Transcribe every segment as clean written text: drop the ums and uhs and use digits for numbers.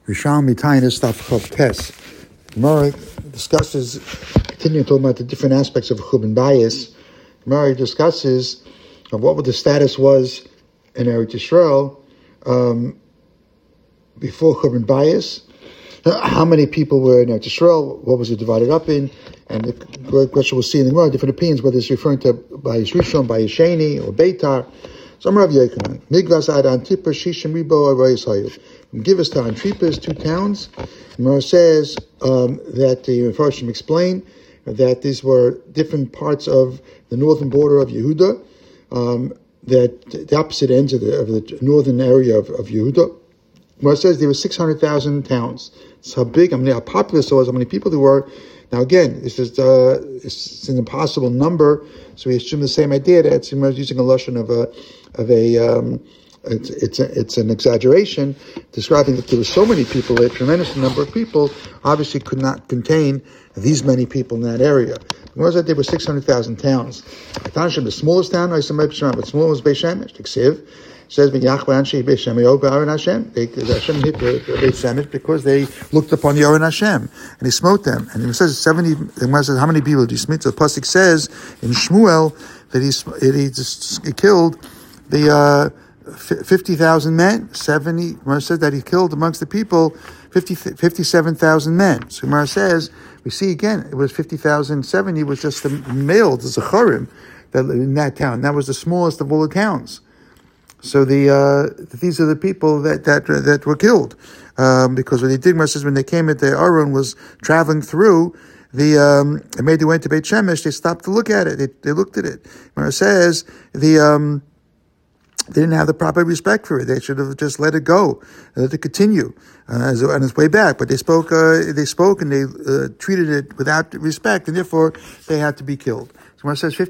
Rishon Mitainis Daf Chav Tes. Gemara discusses, continuing talking about the different aspects of Chub and Bayis. Gemara discusses what the status was in Eretz Yisrael before Chub and Bayis. How many people were in Eretz Yisrael? What was it divided up in? And the question we'll see in the Gemara, different opinions, whether it's referring to Bayis Rishon, Bayis Sheni, or Beitar. So Rav Yochanan, Migvas Ad Antipah Shishim Ribo Arayis Hayil. Give us to Antipah's 2 towns. Gemara says that the Mepharshim explain that these were different parts of the northern border of Yehuda, that the opposite ends of the northern area of Yehuda. Gemara says there were 600,000 towns. That's how big, how populous it was, how many people there were. Now again, this is it's an impossible number, so we assume the same idea that it's using a lashon it's an exaggeration, describing that there were so many people, a tremendous number of people, obviously could not contain these many people in that area. Gemara said there were 600,000 towns. The smallest town, but small was Beis Shemesh. Ksiv says, Hashem hit Beis Shemesh because they looked upon Yoren Hashem, and he smote them. And he says 70. The Gemara says, how many people did he smite? So the pasuk says in Shmuel that he killed the 50,000 men. 70. Gemara says that he killed amongst the people 57,000 men. So Gemara says we see again it was 50,000. 70 was just the males, the Zacharim, that in that town. That was the smallest of all the towns. So these are the people that were killed because what they did, Gemara says, when they came at the Aaron was traveling through and maybe they went to Beit Shemesh, they stopped to look at it. They looked at it. Gemara says they didn't have the proper respect for it. They should have just let it go, let it continue on its way back. But they spoke and they treated it without respect, and therefore they had to be killed. So when it says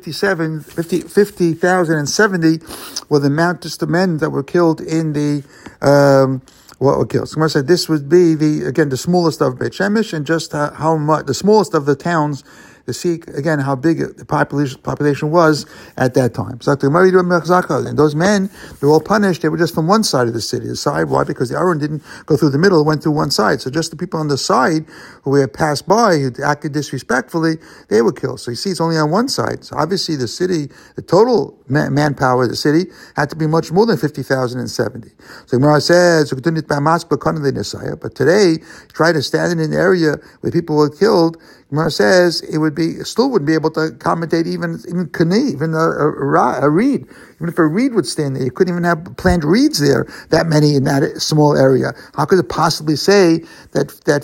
50,070 were the amount of men that were killed in the what were killed. So when I said this would be the smallest of Beit Shemesh, and just how much the smallest of the towns, to see again how big the population was at that time. So and those men, they were all punished. They were just from one side of the city. The side, why? Because the Aaron didn't go through the middle; it went through one side. So just the people on the side who had passed by, who acted disrespectfully, they were killed. So you see, it's only on one side. So obviously, the city, the total manpower of the city had to be much more than 50,070. So Gemara says, but today, try to stand in an area where people were killed. Gemara says it still wouldn't be able to accommodate even kani, even a reed. Even if a reed would stand there, you couldn't even have planted reeds there, that many in that small area. How could it possibly say that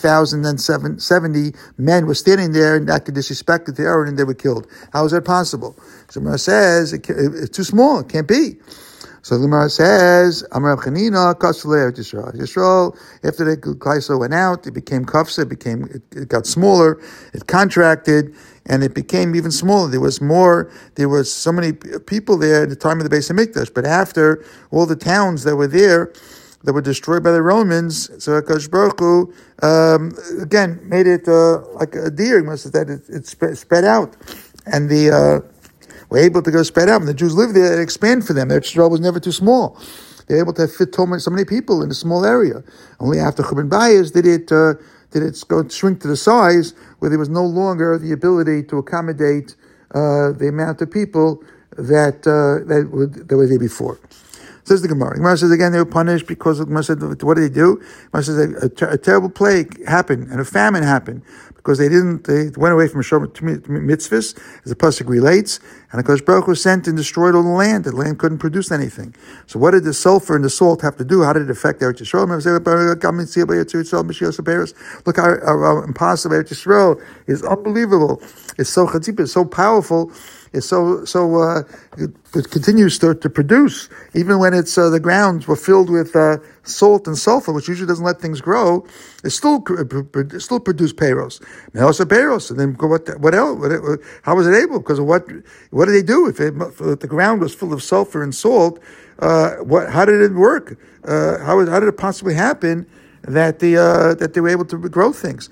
50,070 men were standing there and acted disrespect to the Aaron and they were killed? How is that possible? So Gemara says it's too small, it can't be. So the Gemara says, Amar Chanina, Kasule Yisrael. After the Kaisa went out, it became Kafsa, it got smaller, it contracted, and it became even smaller. There was so many people there at the time of the Beis Hamikdash, but after all the towns that were there, that were destroyed by the Romans, so HaKadosh Baruch Hu, again, made it like a deer, that it spread out. And were able to go spread out. When the Jews lived there, it expanded for them. Their Israel was never too small. They were able to fit so many people in a small area. Only after Chub and Bayis did it go shrink to the size where there was no longer the ability to accommodate the amount of people that were there before. Says the Gemara. Gemara says again they were punished because Gemara said, what did they do? Gemara says a terrible plague happened and a famine happened because they went away from Shomer mitzvahs, as the pasuk relates, and HaKadosh Baruch Hu sent and destroyed all the land. The land couldn't produce anything. So what did the sulfur and the salt have to do? How did it affect Eretz Yisrael? Look how impossible Eretz Yisrael is. Unbelievable. It's so chatzipah, it's so powerful. It continues to produce, even when it's the grounds were filled with salt and sulfur, which usually doesn't let things grow. It still produce peiros. Also peiros. And then what else? How was it able? Because of what did they do if the ground was full of sulfur and salt? How did it work? How did it possibly happen that they were able to grow things?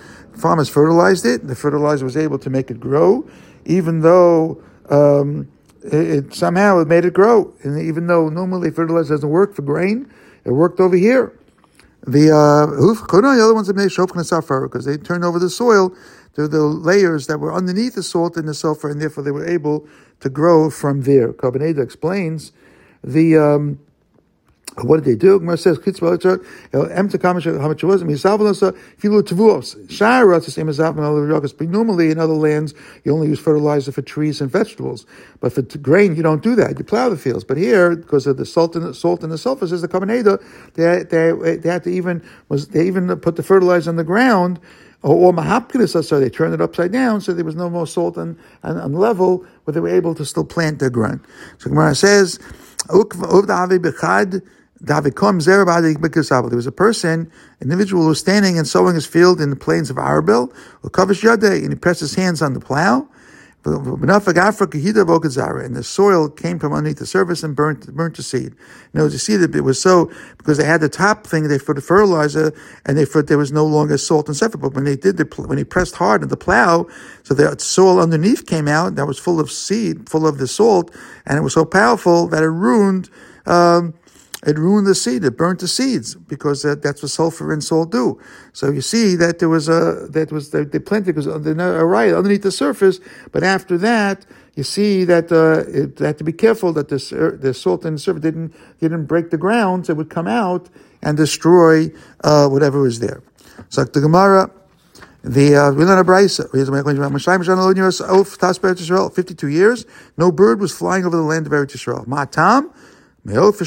Farmers fertilized it. The fertilizer was able to make it grow, even though it somehow it made it grow. And even though normally fertilizer doesn't work for grain, it worked over here. The other ones that made shofchen and sulfur because they turned over the soil to the layers that were underneath the salt and the sulfur, and therefore they were able to grow from there. Kabbalah explains the. What did they do? Gemara says, if you look at Tavuos, but normally in other lands, you only use fertilizer for trees and vegetables. But for grain, you don't do that. You plow the fields. But here, because of the salt and the sulfur, says the Kabbalah, they had to even put the fertilizer on the ground, or mahapkilis, so they turned it upside down, so there was no more salt on level, where they were able to still plant their ground. So Gemara says, there was a person, individual who was standing and sowing his field in the plains of Arabel, and he pressed his hands on the plow, and the soil came from underneath the surface and burnt the seed. In other words, you see that it was so, because they had the top thing, they put the fertilizer, and they thought there was no longer salt and sulfur. But when he pressed hard on the plow, so the soil underneath came out, that was full of seed, full of the salt, and it was so powerful that it ruined the seed. It burnt the seeds, because that's what sulfur and salt do. So you see that they planted because right underneath the surface, but after that you see that they had to be careful that the salt and the surface didn't break the ground, so it would come out and destroy whatever was there. So the Gemara. We learn a brisa. 52 years, no bird was flying over the land of Eretz Yisrael. Ma'atam. Because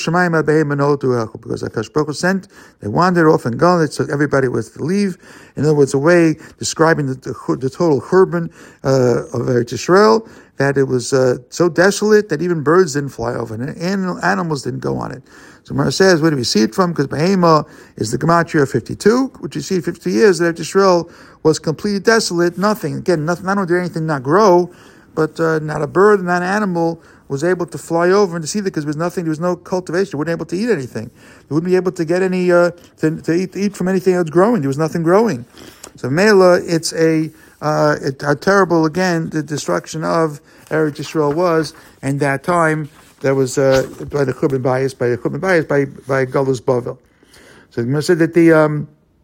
Akash Baruch Hu sent, they wandered off and gone. It took everybody was to leave. In other words, a way describing the total urban of Eretz Yisrael, that it was so desolate that even birds didn't fly over, and animals didn't go on it. So Mara says, where do we see it from? Because Behema is the gematria of 52, which you see 50 years that Eretz Yisrael was completely desolate. Nothing. Again, not only did anything not grow, but not a bird, not an animal was able to fly over and to see that, because there was no cultivation. They weren't able to eat anything. They wouldn't be able to get any, to eat from anything that's growing. There was nothing growing. So Mela, it's a terrible, again, the destruction of Eretz Yisrael was, and that time, that was by the Churban Bayis, by Galus Bavel. So the said that the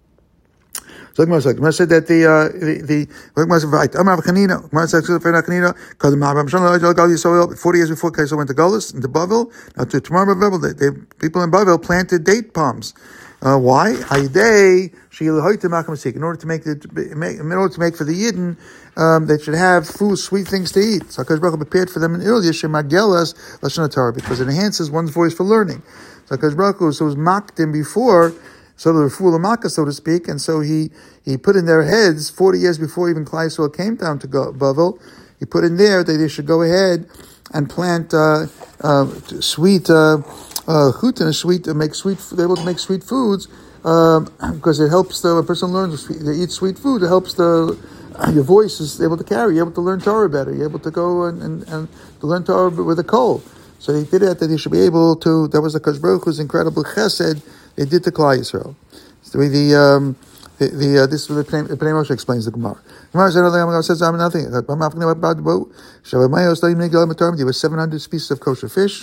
So the Gemara said that the Gemara said right. Amar Chanina, Gemara said because the 40 years before Kaisel went to Galus into Bavel. Now to tomorrow Bavel, the people in Bavel planted date palms. Why? In order to make for the Yidden, they should have food, sweet things to eat. So Hakadosh Baruch Hu prepared for them in earlier Shemagelas Lashon Torah, because it enhances one's voice for learning. So Hakadosh Baruch Hu was mocked him before, so the Refuah Lamaka, so to speak, and so he put in their heads 40 years before even Klal Yisrael came down to Bavel. He put in there that they should go ahead and plant sweet chutin, they're able to make sweet foods, because it helps a person learns to eat sweet food. It helps your voice is able to carry. You're able to learn Torah better. You're able to go and to learn Torah with a coal. So they did it that they should be able to. That was the Hakadosh Baruch Hu's incredible chesed they did to Klal Yisrael. So this is what the Pnei Moshe explains the Gemara. Gemara says nothing. There were 700 pieces of kosher fish,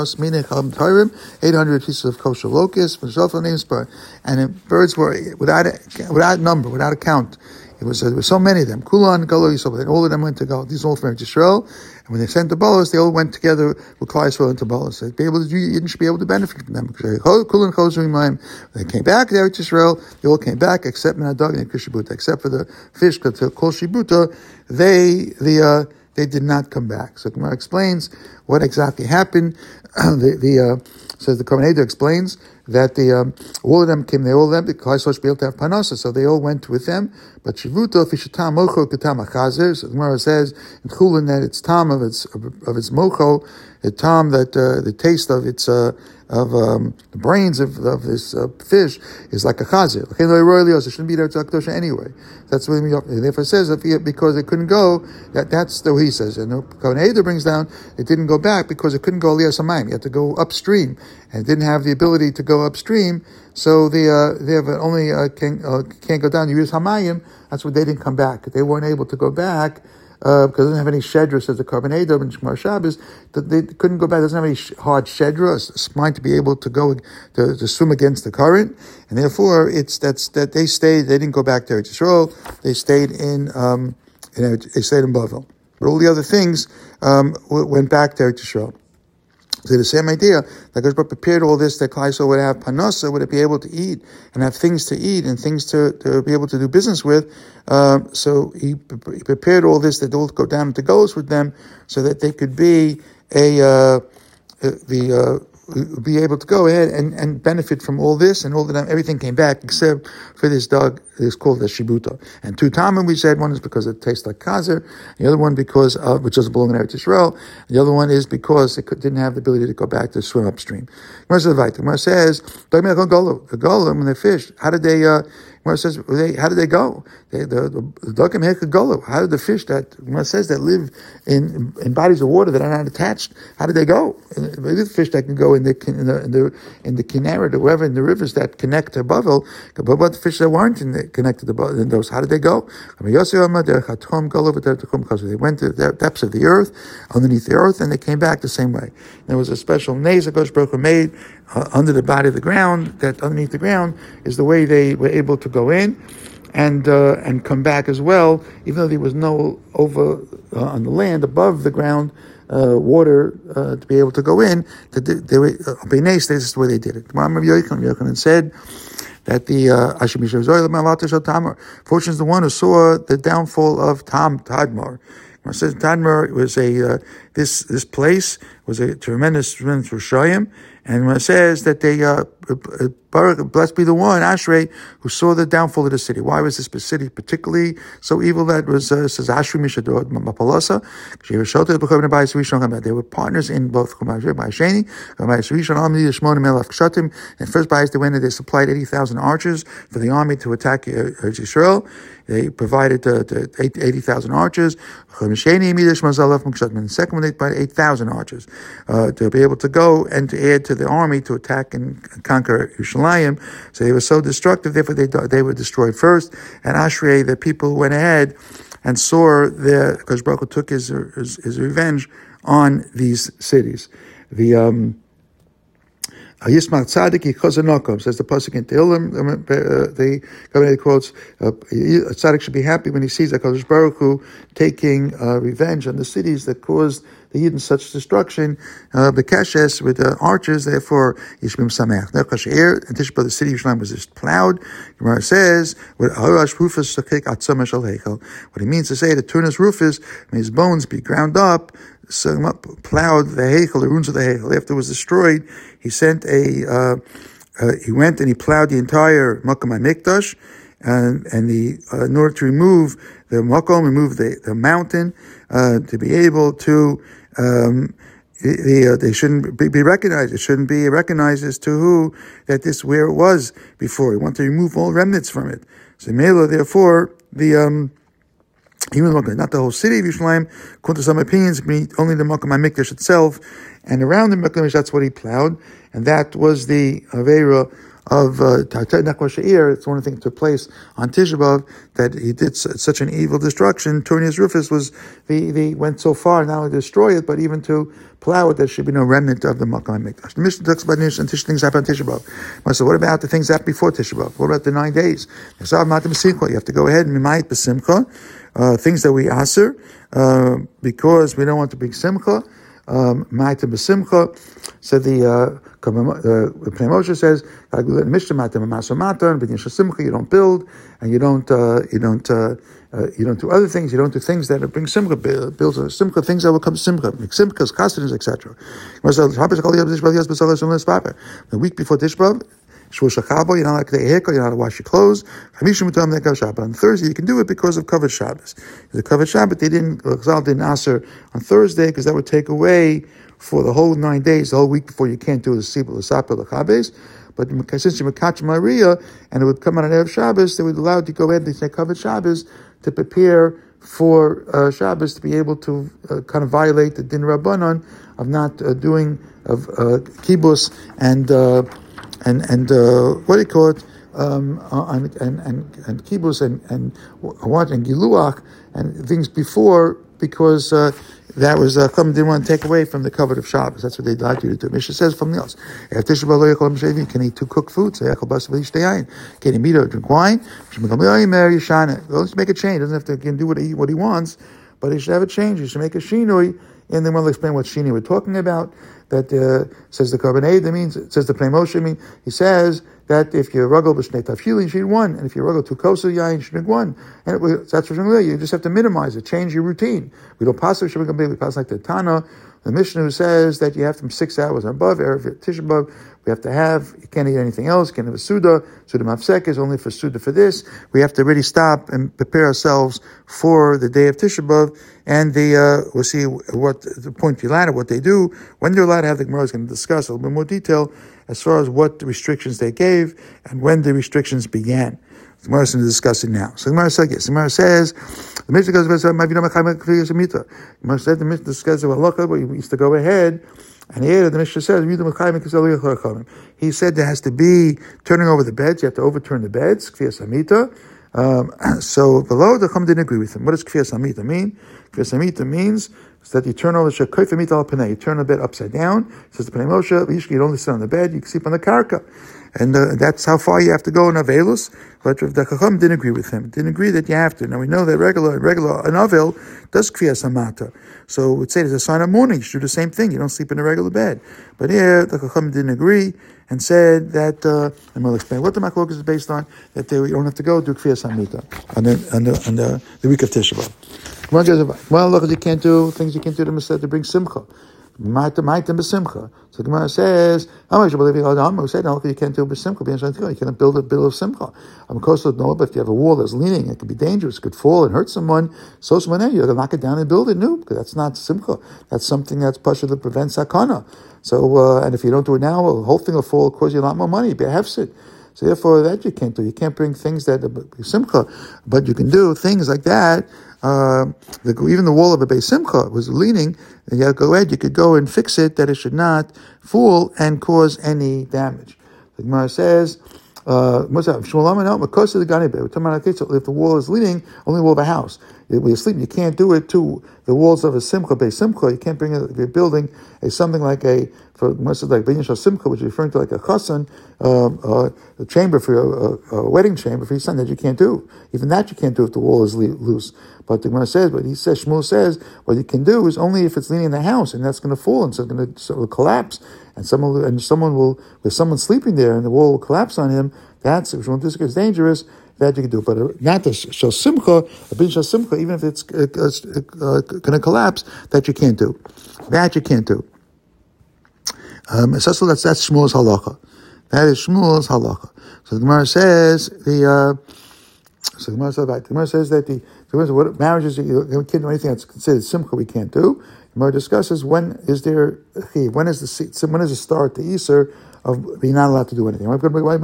800 pieces of kosher locusts, and birds were without number, without a count. There were so many of them. Kulan, Galo, Yisrael. All of them went to go. These all from Yisrael. And when they sent to Bolos, they all went together with Klal Yisrael into Bolos. You should be able to benefit from them. Kulan, Chosrim, they came back there to Yisrael. They all came back except Menadog and Kishibuta. Except for the fish, Kol Shibuta, they did not come back. So Gemara explains what exactly happened. Says the Kohen explains that all of them came. They all left. The Klal Yisrael should be able to have panasa, so they all went with them. But shivuta fishatam mocho katam achazer. So the Gemara says in Chulin that it's tam of its mocho, the tam that the taste of its the brains of this fish is like a chazer. It shouldn't be there to Akdosha anyway. That's what he therefore says because it couldn't go. That's the way he says. And Kohen brings down it didn't go back because it couldn't go aliyah samayim. You had to go upstream, and it didn't have the ability to go upstream. So they have only can't go down. You use hamayim. That's why they didn't come back. They weren't able to go back because it doesn't have any shedra, says the Karban Edom and Shemar Shabbos, that they couldn't go back. It doesn't have any hard shedra, a spine to be able to go to swim against the current, and therefore that they stayed. They didn't go back to Eretz Yisrael. They stayed in Bavel. But all the other things went back to Eretz Yisrael. So the same idea, that God prepared all this, that Klal Yisrael would have panasa, would be able to eat and have things to eat and things to be able to do business with. So he prepared all this, that they will go down to Golos with them, so that they could be be able to go ahead and benefit from all this, and all that everything came back except for this dog. It's called the shibuta. And two tamim, we said, one is because it tastes like kazer, the other one because which doesn't belong in Eretz Yisrael. The other one is because it didn't have the ability to go back to swim upstream. Gemara says, when they fish, how did they? Gemara says, how did they go? The dokim hekagolo. How did the fish that Gemara says that live in bodies of water that are not attached? How did they go? The fish that can go in the Kinneret or wherever in the rivers that connect to Bavel, but what the fish that weren't connected to Bavel, in those, how did they go? They went to the depths of the earth, underneath the earth, and they came back the same way. There was a special naze that Kosh Baruch Hu made under the body of the ground, that underneath the ground is the way they were able to go in and come back as well, even though there was no over on the land above the ground water to be able to go in. They were this is the way they did it. Yochanan said that the fortune is the one who saw the downfall of Tadmor. It says Tadmor was this place was a tremendous Rishayim, and when it says that they blessed be the one, Ashrei, who saw the downfall of the city. Why was this city particularly so evil? That was says Ashrei Mishadot Mapalasa. They were partners in both Chumash Ba'asheni, Chumash Rishon Amni Shmona Melach Kshatim. And first bias they went and they supplied 80,000 archers for the army to attack Israel. They provided 80,000 archers. And the second one they provided 8,000 archers to be able to go and to add to the army to attack and conquer Yerushalayim. So they were so destructive, therefore they were destroyed first. And Ashrei, the people who went ahead and saw because Baruch Hu took his revenge on these cities. The Yismach Tzadik Yichozanokom, says the pasuk in Tehillim. The Kabbalah quotes, Tzadik should be happy when he sees HaKadosh Baruch Hu taking revenge on the cities that caused the Yidden such destruction. Bekeshes with the archers, therefore Yishmim Sameach. Nechasher and Tishba, the city of Yerushalayim was just plowed. Gemara says, what he means to say, to turn his Rufus, may his bones be ground up. So plowed the Heichel, the ruins of the Heichel. After it was destroyed, he sent he went and he plowed the entire Makom HaMikdash, and in order to remove the Makom, remove the mountain, to be able to, they shouldn't be recognized. It shouldn't be recognized as to who, that this where it was before. He wanted to remove all remnants from it. So Mela, therefore, even not the whole city of Yerushalayim, according to some opinions, only the Makom HaMikdash itself, and around the Makom HaMikdash, that's what he plowed, and that was the Aveira of Nekwa She'ir. It's one of the things that took place on Tisha B'Av, that he did such an evil destruction. Turnius Rufus was, they went so far, not only to destroy it, but even to plow it, there should be no remnant of the Makom HaMikdash. The Mishnah talks about things happen on Tisha B'Av. So what about the things that happened before Tisha B'Av? What about the 9 days? You have to go ahead and mimayit b'simcha. Things that we aser, because we don't want to bring simcha, ma'ita b'simcha. So the Pnei Moshe says, you don't build, and you don't do other things. You don't do things that bring simcha, builds a simcha, things that will come simcha, simchas, chasadim, etc. The week before Tisha B'Av, you're not allowed to you're not allowed to wash your clothes. But on Thursday you can do it because of Kavod Shabbos. The Kavod Shabbos, didn't aser on Thursday because that would take away for the whole 9 days, the whole week before. You can't do the Sibul, the Sapel, the Chabes. But since you're Mekach Maria and it would come on an Erev Shabbos, they would allow you to go ahead and say Kavod Shabbos to prepare for Shabbos, to be able to kind of violate the Din Rabbanon of not doing of kibbutz and what do you call it? And kibbutz and giluach and things before because that was Chum didn't want to take away from the covet of Shabbos. That's what they allowed you to do. Mishnah says from else. If Tisha B'Av lo yachol b'shavim, can eat two cooked foods. Can he meat or drink wine? Let's make a change. Doesn't have to do what he wants, but he should have a change. He should make a shinoi. And then we'll explain what shinoi we're talking about. That says the Karbanei, that means, it says the Pnei Moshe, he says that if you're ruggle b'shnei tafilin, you should eat one, and if you ruggle two kosa yain, you should drink one. And that's what you just have to minimize it, change your routine. We don't pass it, we pass like the Tana, the Mishnah says that you have from 6 hours and above, Erev Tisha B'Av, we have to have, you can't eat anything else, you can't have a Suda Mafsek is only for Suda for this. We have to really stop and prepare ourselves for the day of Tisha B'Av, and we'll see what the point you're allowed, what they do, when they're allowed to have. The Gemara is going to discuss a little bit more detail as far as what the restrictions they gave and when the restrictions began. The Gemara is going to discuss it now. So the Gemara says, yes, the Gemara says, the Mishnah goes, the Gemara said, the Mishnah discusses halacha, but you used to go ahead, and here the Mishnah says, he said there has to be turning over the beds, you have to overturn the beds, Kfiyas Hamita. So below the Chum didn't agree with him. What does Kfiyas Hamita mean? Kfiyas Hamita means that you turn over you turn the bed upside down. It says the Pnei Moshe, you don't sit on the bed, you can sleep on the karka. And that's how far you have to go in Avelus. But the Chacham didn't agree with him. Didn't agree that you have to. Now we know that regular an Avel does Kfiyas Hamata. So we'd say there's a sign of mourning. You should do the same thing. You don't sleep in a regular bed. But here the Chacham didn't agree and said that, and we'll explain what the Machlokes is based on, that you don't have to go do Kfiyas Hamita on the week of Tisha B'Av. Well, look, you can't do things you can't do to bring Simcha. So the Gemara says, who said, no, you can't do b'simcha, you can't build a bill of simcha. No, but if you have a wall that's leaning, it could be dangerous, it could fall and hurt someone, so someone you're going to knock it down and build it new, because that's not simcha. That's something that's pasha that prevents sakana. So, and if you don't do it now, the whole thing will fall, cost you a lot more money, be a hefsid. So therefore, that you can't do. You can't bring things that are simcha, but you can do things like that. Even the wall of a Beis Simcha was leaning, and you go ahead, you could go and fix it, that it should not fall and cause any damage. The Gemara says, if the wall is leaning, only the wall of a house. When you're sleeping, you can't do it to the walls of a Simcha, Beis Simcha. You can't bring it, if you're building something like for most of like Binyan Simcha, which is referring to like a chasan, a chamber for a wedding chamber for your son, that you can't do. Even that you can't do if the wall is loose. But the Gemara says, Shmuel says, what you can do is only if it's leaning in the house, and that's going to fall, and so it's going to collapse, and someone will, with someone sleeping there, and the wall will collapse on him. That's, if Shmuel is dangerous, that you can do. But not the shal simcha, a bin shal simcha, even if it's going to collapse, that you can't do. That you can't do. So that's Shmuel's halacha. That is Shmuel's halacha. So the Gemara says the Gemara says that what marriages you can't do anything that's considered simcha we can't do. The Gemara discusses when is the start the Easter of being not allowed to do anything. You're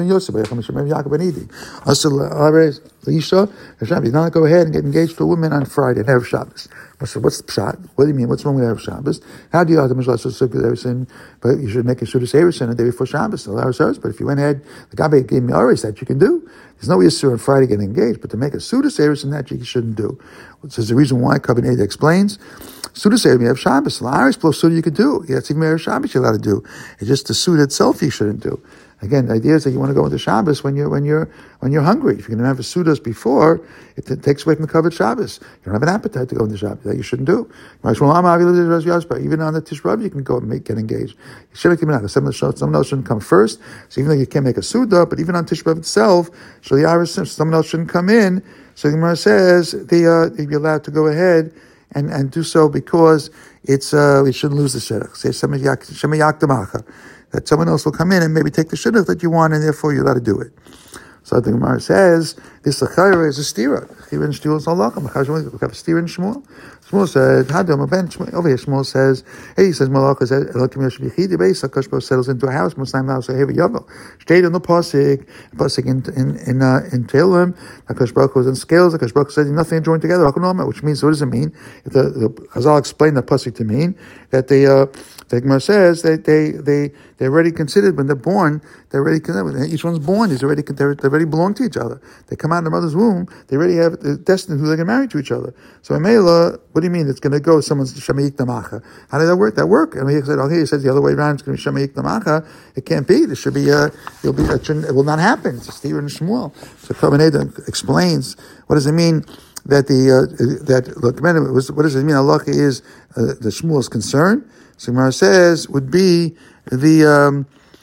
not go ahead and get engaged to a woman on Friday and Erev Shabbos. So what's the pshat? What do you mean? What's wrong with Erev Shabbos? How do you have the Mishlah? But you should make a Sudas Erev the day before Shabbos. But if you went ahead, the Gabe gave me Aris that you can do. There's no Yisur on Friday getting engaged, but to make a Sudas Erev that you shouldn't do. So there's a reason why Kabbalah explains. Sudas Erev, you have Shabbos. Aris plus Suda you could do. Yeah, it's even Erev Shabbos you're allowed to do. It's just the Suda itself you shouldn't do. Again, the idea is that you want to go into Shabbos when you're hungry. If you're going to have a Sudas before, it takes away from the covered Shabbos. You don't have an appetite to go into Shabbos. That you shouldn't do. Even on the Tisha B'Av, you can go and get engaged. Someone else shouldn't come first. So even though you can't make a Suda, but even on Tisha B'Av itself, someone else shouldn't come in. So the Gemara says you're allowed to go ahead and do so because it's we shouldn't lose the shidduch. Say Shema Yakdamacha. That someone else will come in and maybe take the shidduch that you want, and therefore you're allowed to do it. So the Gemara says, this L'chayra is a stira. Chayra and Shmuel is halakha. We have a stira in Shmuel. Shmuel said, Hadam, over here Shmuel says, he says, Malach says, Elokim Yoshim Yechidi Beis, HaKadosh Baruch Hu settles into a house, Muslim house, Hevi Yavel. Stayed on the Pasik in Tehillim, HaKadosh Baruch Hu was in scales, HaKadosh Baruch Hu said, nothing joined together, which means, what does it mean? If the Chazal explained the Pasik to mean, that the Gemara they already considered when they're born, each one's born, they're already already belong to each other. They come out of their mother's womb, they already have the destiny who they're going to marry to each other. So Mela, what do you mean it's going to go someone's Shamayik Namacha? How did that work? That work? And he said, okay, he says the other way around, it's going to be Shamayik Namacha. It can't be. There should be it will not happen. It's a Stephen and Shmuel. So Kabbalah explains, what does it mean that what does it mean? Allah is the Shmuel's concern. So Gemara says would be the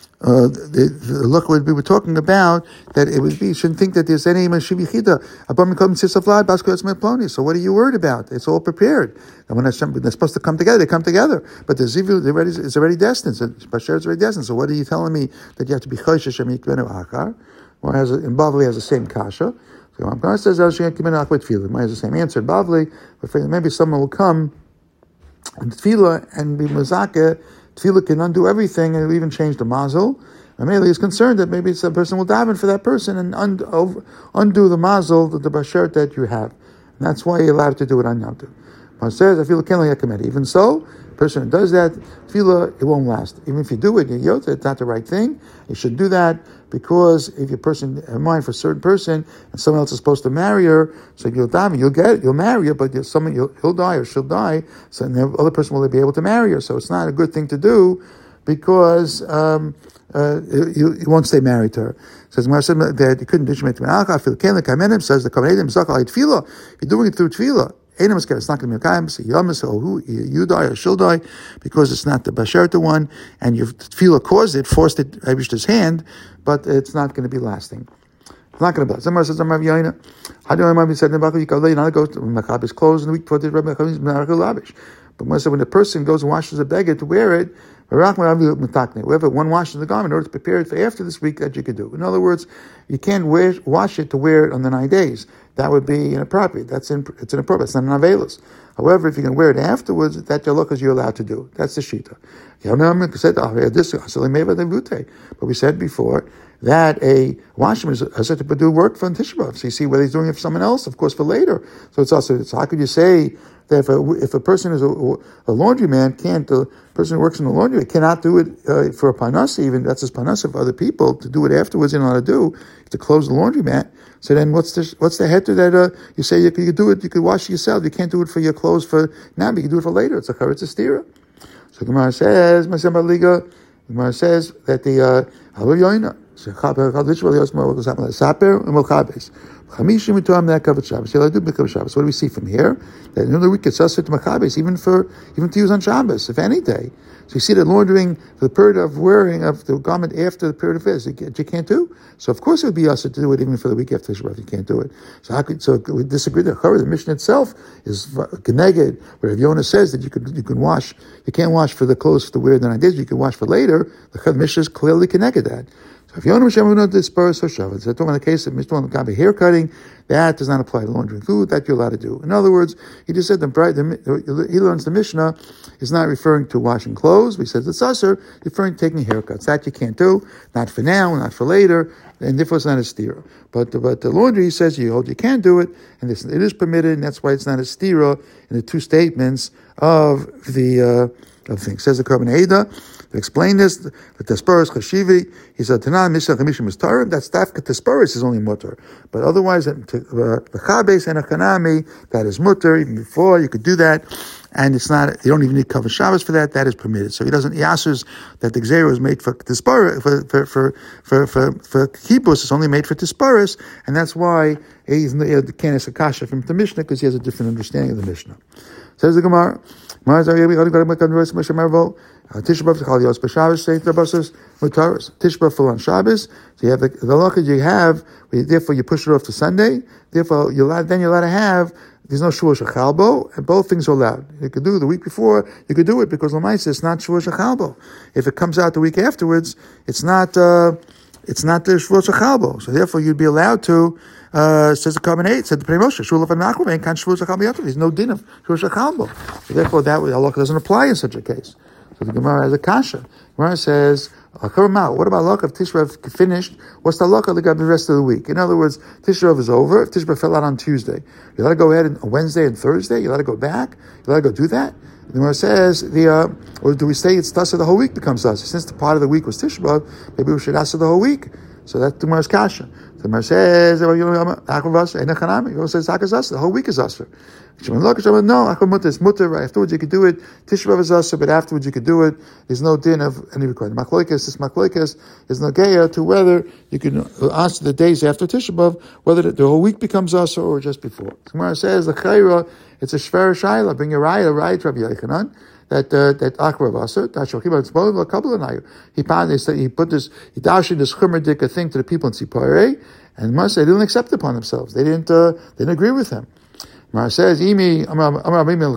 look would be we're talking about that it would be you shouldn't think that there's any mashivichida abam come sisavlad baskets meploni. So what are you worried about? It's all prepared. And when they're supposed to come together, they come together. But the zivu is already destined. So Basher is already destined. So what are you telling me that you have to be choishes shemikvenu achar? One has in Bavli has the same kasha. So Gemara says Gemara has the same answer in Bavli, but maybe someone will come and tefillah and be mazakeh. Tefillah can undo everything, and it'll even change the mazel. Amelia is concerned that maybe some person will daven for that person and undo the mazel, the bashert that you have. And that's why you're allowed to do it on Yom Tov. But it says, I feel even so, the person who does that, tefillah, it won't last. Even if you do it, it's not the right thing. You should do that because if your person in mind for a certain person and someone else is supposed to marry her, so you'll daven, you'll marry her, but he'll die or she'll die, so the other person will be able to marry her. So it's not a good thing to do because you won't stay married to her. Says that you couldn't do Shemet Menachah. Says the Kamenedim Zakal Tefillah. You're doing it through Tefillah. It's not going to be a kaim, so you die or she'll die, because it's not the basherta one, and your tefillah caused it, forced it, Abish's hand, but it's not going to be lasting. It's not going to be. Somewhere says, how do I said, you not go to Maccabi's clothes in the week before the Rebbe Labish. But when the person goes and washes a beggar to wear it, whoever one washes the garment in order to prepare it for after this week, that you could do. In other words, you can't wash it to wear it on the 9 days. That would be inappropriate. It's inappropriate. It's not an avelus. However, if you can wear it afterwards, that you're allowed to do. That's the shita. But we said before that a washman is said to do work for Tisha B'Av. So you see whether he's doing it for someone else, of course, for later. So it's also. So how could you say that if a person is a laundryman, the person who works in the laundry cannot do it for a panas, even that's his panas of other people, to do it afterwards, you know how to do, to close the laundromat. So then what's the heter that you say you could do it, you could wash it yourself, you can't do it for your clothes for now, but you can do it for later. It's a charetz stira. So Gemara says, Gemara says that the Halav Yoina, what do we see from here? That in the week it's also to Maccabees, even to use on Shabbos, if any day. So you see that laundering for the period of wearing of the garment after the period of fast, you can't do. So of course it would be us to do it even for the week after Shabbat. You can't do it. So we disagree. The Mishnah itself is geneged, where Rav Yonah says that you can wash. You can't wash for the clothes to wear the 9 days. You can wash for later. The Mishnah is clearly geneged that. So if you want to disperse or shove it, so in the case of Mr. Gabi hair cutting, that does not apply to laundering food. That you're allowed to do. In other words, he just said he learns the Mishnah is not referring to washing clothes. But he says it's usher, referring to taking haircuts. That you can't do. Not for now, not for later, and therefore it's not a stira. But the laundry, he says you can do it, and it is permitted, and that's why it's not a stira in the two statements of the thing. Says the Korban Eda. To explain this, the Tesparis Chashivi, he said, Tanan Mishnah Chamishim is Tarim, that's Dafka Tesparis is only mutter. But otherwise, the Chabes and a Chanami, that is mutter, even before, you could do that, and it's not, you don't even need cover Shabbos for that is permitted. So he answers that the Gzera is made for Tesparis, for Kibbutz, it's only made for Tesparis, and that's why he's the Kanis Akasha from the Mishnah, because he has a different understanding of the Mishnah. Says the Gemara, Tishba full on Shabbos. So you have the halacha you have. Therefore, you push it off to Sunday. Therefore, you're allowed to have. There's no shvur shechalbo, and both things are allowed. You could do it the week before. You could do it because l'maisa it's not shvur shechalbo. If it comes out the week afterwards, it's not the shvur shechalbo. So therefore, you'd be allowed to. Says the Korban 8, said the Pnei Moshe, Shul of Nachman can't shvur shechalbo. There's no din of shvur shechalbo. So therefore, that halacha doesn't apply in such a case. So the Gemara has a kasha. Gemara says, what about halacha if Tisha B'Av finished? What's the halacha the rest of the week? In other words, Tisha B'Av is over. If Tisha B'Av fell out on Tuesday, you let it go ahead on Wednesday and Thursday. You let it go back. You let it go do that. The Gemara says, or do we say it's Tasa the whole week becomes Tasa? Since the part of the week was Tisha B'Av, maybe we should Tasa the whole week. So that's Gemara's kasha. The Gemara says, Achav says the whole week is Asr. No, it's mutter. Right afterwards you could do it. Tisha B'av is Asr, but afterwards you could do it. There's no din of any requirement. This Machlokes is no geya to whether you can answer the days after Tisha B'av, whether the whole week becomes Asr or just before. Gemara says the chayra, it's a shver shayla. Bring a raya to Rabbi Yochanan. That Achav Asr, that Shochim it's both a couple of nayu. He put this, he dashed this chumradika thing to the people in Sipare, and must they didn't accept it upon themselves. They didn't agree with him. Mar says, doesn't Rav,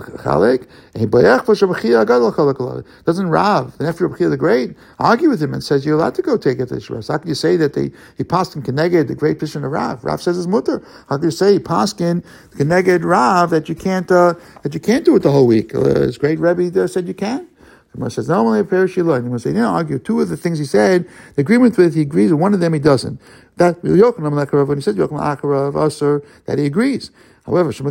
the nephew of Bechia the Great, argue with him and says, you're allowed to go take it to Shabbos? How can you say that he paskin keneged the great Pishon of Rav? Rav says it's mutter. How can you say paskin keneged Rav that you can't do it the whole week? His great Rebbe said you can. The Gemara says, not only a parashila, and he say, argue two of the things he said, the agreement with, he agrees, with one of them he doesn't. That, when he said Yochanan Akarav Asr, that he agrees. However, he said,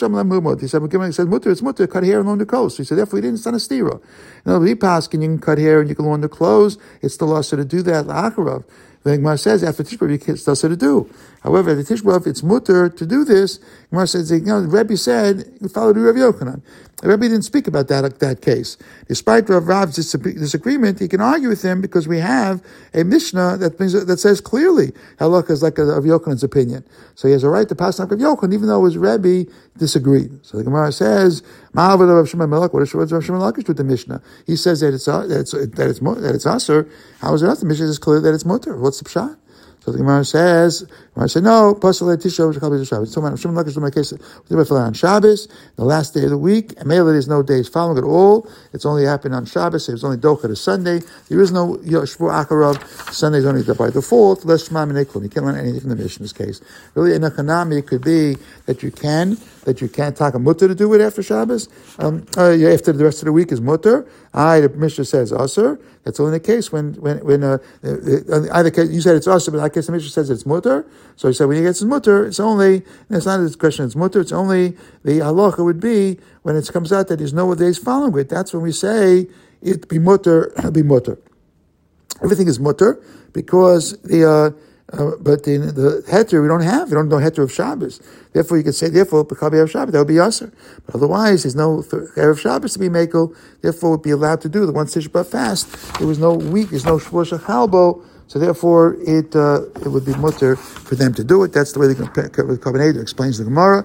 mutter, it's mutter, cut hair and loan the clothes. So he said, therefore, he didn't stand a stira. He passed, and you can cut hair and you can loan the clothes. It's still also to do that, Akarav. The Gemara says, after Tisha B'av, it's also to do. However, at the Tisha B'av, it's mutter to do this. Gemara says, the Rebbe said, you follow the Rav Yochanan. The Rebbe didn't speak about that case. Despite Rav's disagreement, he can argue with him because we have a Mishnah that says clearly halakha is like Rav Yochanan's opinion. So he has a right to pass like Rav Yochanan, even though his Rebbe disagreed. So the Gemara says, what does Rav Shimon Lakish do with the Mishnah? He says that it's Asr. How is it not? The Mishnah is clear that it's mutter. What's the pshat? So the Gemara says, no, Pasal Tisha Shabbos. So Shimon Lakish my case on Shabbos, the last day of the week, and Mele there's no days following at all. It's only happened on Shabbos. It was only Docha to Sunday. There is no Shvu Akarav. Sunday is only by default. Less Shema Minei. You can't learn anything from the Mishnah's case. Really, in a Hanami, it could be that you can take a mutter to do it after Shabbos. After the rest of the week is mutter. The Mishnah says Asr. That's only the case when either case you said it's Asr, but in that case the Mishnah says it's mutter. So he said when he gets his mutter, it's not a question. It's mutter. It's only the halacha would be when it comes out that there's no days following it. That's when we say it be mutter. Be mutter. Everything is mutter because but the heter we don't know heter of Shabbos. Therefore, you could say, because we have Shabbos, that would be Asr. But otherwise, there's no Erev Shabbos to be Mekel. Therefore, would be allowed to do the one Tisha B'av fast. There was no week, there's no Shvuah Shechalbo. So therefore, it would be mutter for them to do it. That's the way the Kabbalah explains the Gemara.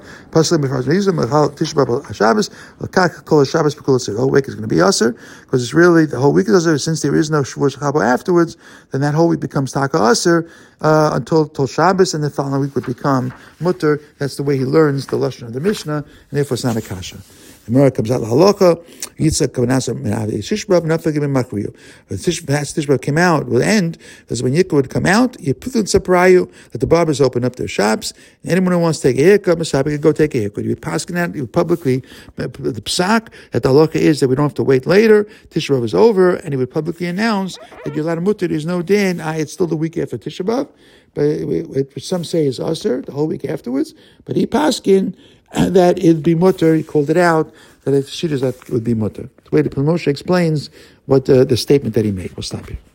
The whole week is going to be Asr, because it's really, the whole week is Asr. Since there is no Shavuot Shechabo afterwards, then that whole week becomes Taka Asr until Shabbos, and the following week would become mutter. That's the way he learns the Lashon of the Mishnah, and therefore it's not a kasha. The Gemara comes out lahalacha. Yitzchak kavanasa shishbav nafagim makriyu. When Tishbav came out, will end. Because when Yikra would come out, Yiputun saprayu, that the barbers open up their shops. And anyone who wants to take a haircut, Mashabi could go take a haircut. You would paskin out, you would publicly the psak that the halacha is that we don't have to wait later. Tishbav is over, and he would publicly announce that you're allowed to mutter. There's no din. It's still the week after Tishbav, but some say it's Asr the whole week afterwards. But he paskin that it'd be mutter. He called it out that if she does that, it would be mutter. The way the Pul Moshe explains what the statement that he made. We'll stop here.